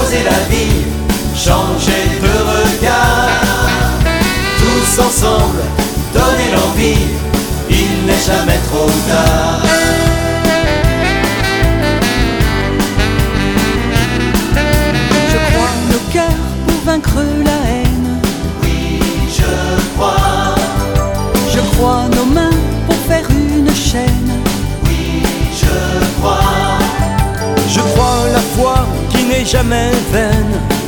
oser la vie, changer de regard. Tous ensemble, donner l'envie, il n'est jamais trop tard. Je crois nos cœurs pour vaincre la haine. Oui, je crois. Je crois nos mains pour faire une chaîne. Oui, je crois. Je crois la foi qui n'est jamais vaine.